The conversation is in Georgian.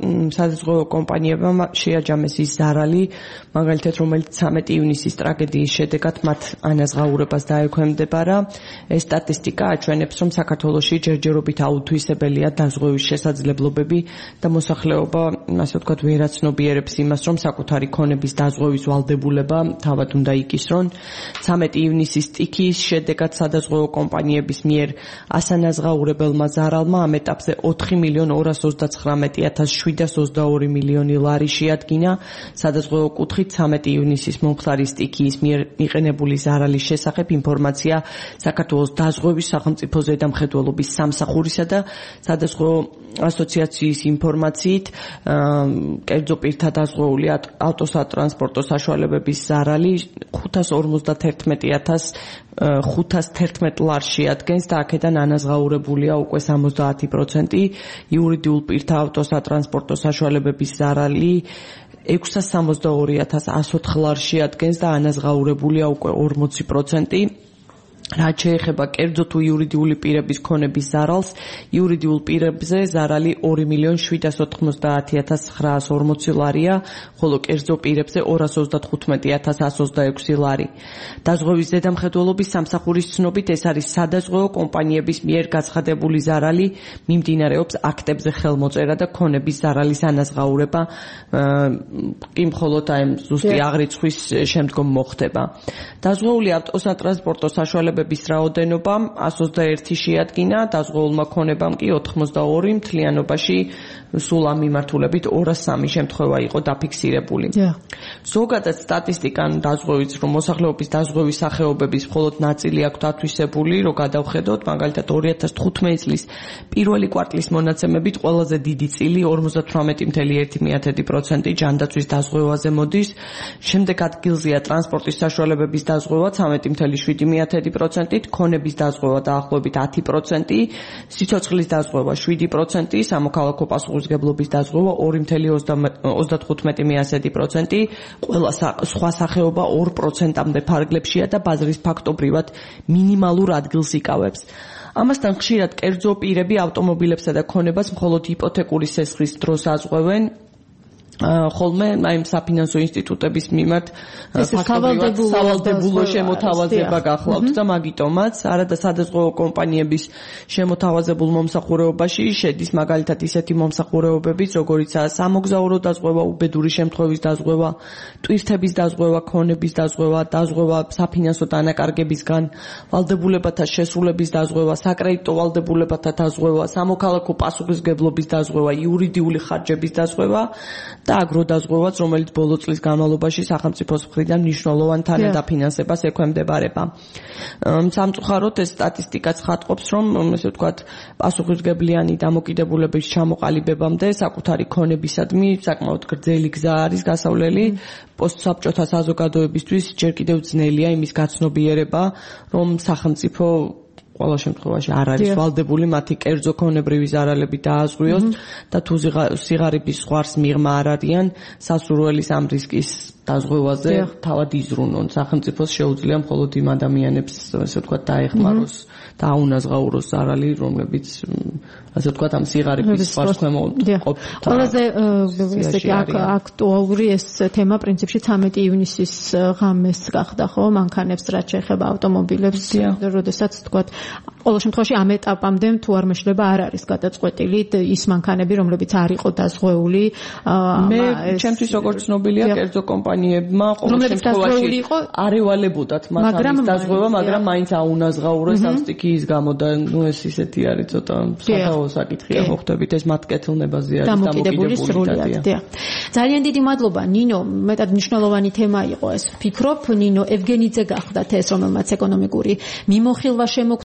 სადაზღვევო კომპანიებმა შეაჯამეს ის ზარალი, მაგალითად, რომელიც 13 ივნისის ტრაგედიის შედეგად მათ ანაზღაურებას დაექვემდებარა. ეს სტატისტიკა აჩვენებს, რომ საქართველოში ჯერჯერობით აუთვისებელია დაზღვევის შესაძლებლობები და მოსახლეობა, ასე ვთქვათ, ვერაცნობიერებს იმას, რომ საკუთარი ქონების დაზღვევის ვალდებულება თავად უნდა იკისრონ. 13 ივნისის სტიქიის შედეგად სადაზღვევო კომპანიების მიერ ასანაზღაურებელმა ზარალმა ამ ეტაპზე 4,299,722 მილიონი ლარი შეადგინა. სადაზღვევო კუთხით 13 ივნისის მომხდარი სტიქიის მიერ მიყენებული ზარალის შესახებ ინფორმაცია საქართველოს დაზღვევის სახელმწიფო ზედამხედველობის სამსახურისა და სადაზღვევო ასოციაციის ინფორმაციით კერძო პირთა დაზღვეული ავტოსატრანსპორტო საშუალებების ზარალი 551,511 ლარს შეადგენს და აქედან ანაზღაურებულია უკვე 70%. იურიდიულ პირთა ავტოსატრანსპორტო საშუალებების ზარალი 662,104 ლარს შეადგენს და ანაზღაურებულია უკვე 40%. რაც შეეხება კერძო თუ იურიდიული პირების ქონების ზარალს, იურიდიულ პირებზე ზარალი 2,790,940 ლარია, ხოლო კერძო პირებზე 235,126 ლარი. დაზღვევის ზედამხედველობის სამსახურის ცნობით ეს არის სადაზღვევო კომპანიების მიერ გაცხადებული ზარალი, მიმდინარეობს აქტებზე ხელმოწერა და ქონების ზარალის ანაზღაურება კი მხოლოდ აი ზუსტი აღრიცხვის შემდგომ მოხდება. დაზღვეული ავტოსატრანსპორტო საშუალებების რაოდენობა 121 შეადგინა, დაზღვეულმა ქონებამ კი 82, მთლიანობაში სულ ამ მიმართულებით 203 შემთხვევა იყო დაფიქსირებული. ზოგადად სტატისტიკა დაზღვევის, რომ მოსახლეობის დაზღვევის სახეობების მხოლოდ ნაწილი აქვს ათვისებული, რომ გადავხედოთ, მაგალითად 2015 წლის პირველი კვარტლის მონაცემებით ყველაზე დიდი წილი 58,1% ჯანდაცვის დაზღვევაზე მოდის, შემდეგ ადგილზეა ტრანსპორტის საშუალებების დაზღვევა 13,7%, ქონების დაზღვევა დაახლოებით 10%, სიცოცხლის დაზღვევა 7%, სამოქალაქო პასუხისმგებლობის დაზღვევა 2,35%, ყველა სხვა სახეობა 2%-მდე ფარგლებშია და ბაზრის ფაქტობრივად მინიმალურ ადგილს იკავებს. ამასთან ხშირად კერძო პირები ავტომობილებსა და ქონებას მხოლოდ იპოთეკური სესხის დროს აზღვევენ, ხოლმე აი საფინანსო ინსტიტუტების მიმართ სავალდებულო შემოთავაზება გახლავთ და მაგიტომაც არადა სადაზღვევო კომპანიების შემოთავაზებულ მომსახურეობაში შედის მაგალითად ისეთი მომსახურეობებიც, როგორიცაა სამოგზაურო დაზღვევა, უბედური შემთხვევის დაზღვევა, ტვირთების დაზღვევა, ქონების დაზღვევა, დაზღვევა საფინანსო დანაკარგებისგან, ვალდებულებათა შესრულების დაზღვევა, საკრედიტო ვალდებულებათა დაზღვევა, სამოქალაქო პასუხისმგებლობის დაზღვევა, იურიდიული ხარჯების დაზღვევა და აგროდაზღვევაც, რომელიც ბოლო წლის განმავლობაში სახელმწიფოს მხრიდან მნიშვნელოვან თანადაფინანსებას ექვემდებარება. სამწუხაროდ ეს სტატისტიკაც ხატყობს, რომ ესე ვთქვათ, პასუხისმგებლიანი დამოკიდებულების ჩამოყალიბებამდე საკუთარი ქონებისადმი საკმაოდ გრძელი გზა არის გასავლელი. პოსტსაბჭოთა საზოგადოებისთვის ჯერ კიდევ ძნელია იმის გაცნობიერება, რომ სახელმწიფო ყველა შემთხვევაში არ არის ვალდებული მათი კერძო ქონებრივი ზარალები დააზღვიოს და თუ სიღარიბის ზღვარს მიღმა არ არიან, სასურველის ამ რისკის დაზღვევაზე თავად იზრუნონ. სახელმწიფოს შეუძლია მხოლოდ იმ ადამიანებს, ასე ვთქვათ, დაეხმაროს და აუნაზღაუროს ზარალი, რომლებიც ასე ვთქვათ, ამ სიღარიბის ზღვარს ქვემო ყოფ. ყველაზე ესეთი აქტუალური ეს თემა პრინციპში 13 ივნისის ღამეს გახდა, ხო, მანქანებს რაც შეეხება ავტომობილებს, როდესაც ვთქვათ, ყოველ შემთხვევაში ამ ეტაპამდე თუ არ მეშლება არ არის გადაწყვეტილი ის მანქანები, რომლებიც არ იყო დაზღვეული. მე ჩემთვის როგორც ცნობილია, კერძო კომპანიებმა ყოველ შემთხვევაში არ ევალებოდათ მათთვის დაზღვევა, მაგრამ მაინც აუნაზღაურეს ამ სტიქიის გამო და ნუ ეს ისეთი არის ცოტა სათავო საკითხია, მოხდებით ეს მათ კეთილნებაზე არის დამოკიდებული სრულიად. ძალიან დიდი მადლობა ნინო, მეტად მნიშვნელოვანი თემა იყო ეს. ვფიქრობ, ნინო ევგენიძე გახდათ ეს, რომელმაც ეკონომიკური მიმოხილვა